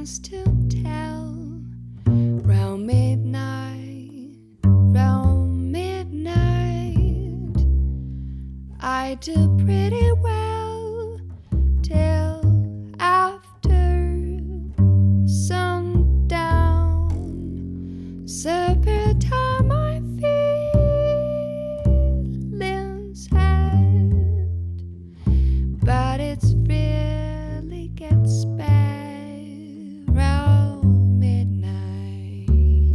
things to tell. Round midnight, I do pretty well till after sundown. Supper time, I feeling sad, but it's really gets bad round midnight.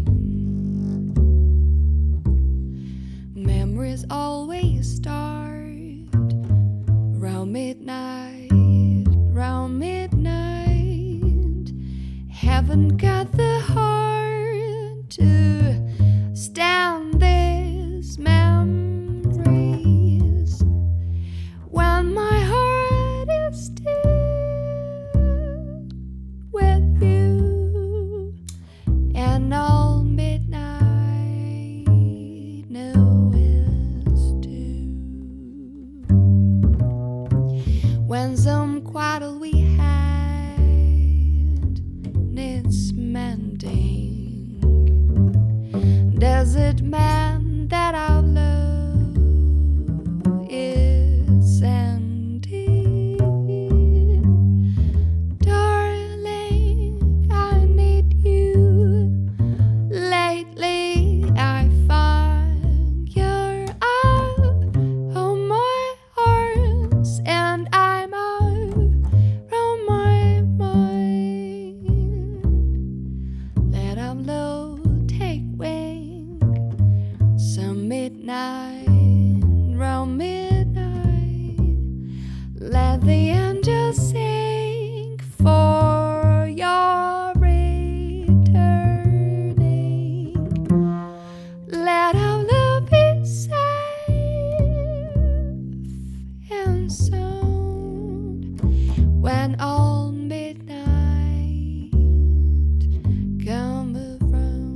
Memories always start round midnight, round midnight. Haven't got the heart to stand these memories when my heart is still with you. And all midnight knows too. When some quarrel we had needs mending, does it mean that our love is ending? Darling, I need you. Lately I find you're out of my arms, and I'm out of my mind. Let our love take wing. Some midnight, round midnight, let the angels sing for your returning. Let our love be safe and sound when all midnight come around.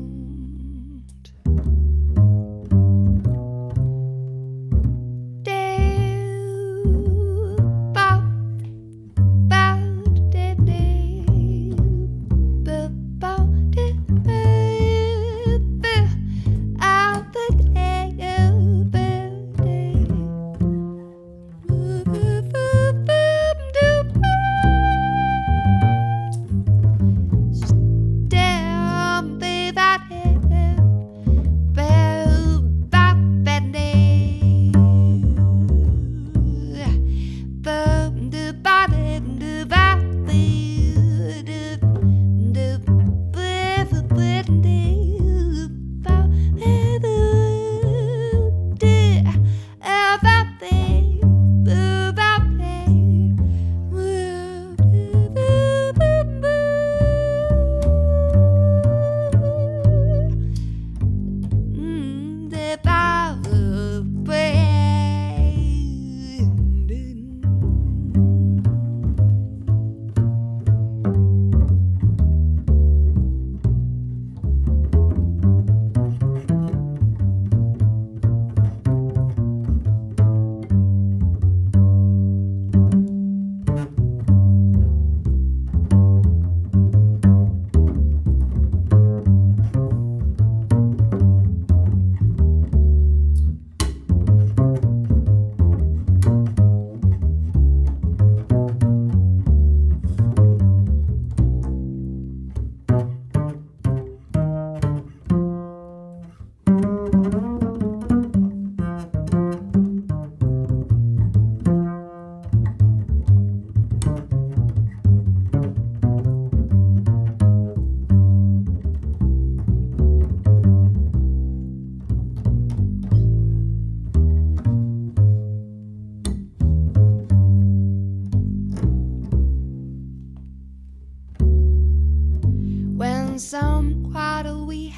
Some quarrel we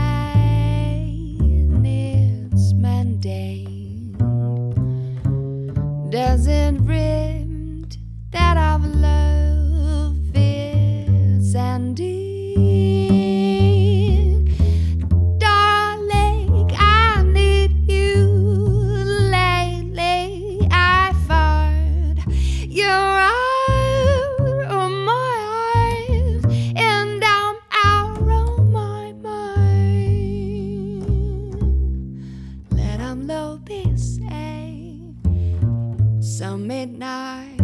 had needs mending. Does it rim that our love is ending? Darling, I need you. Lately I find you're out of my eyes, and Some midnight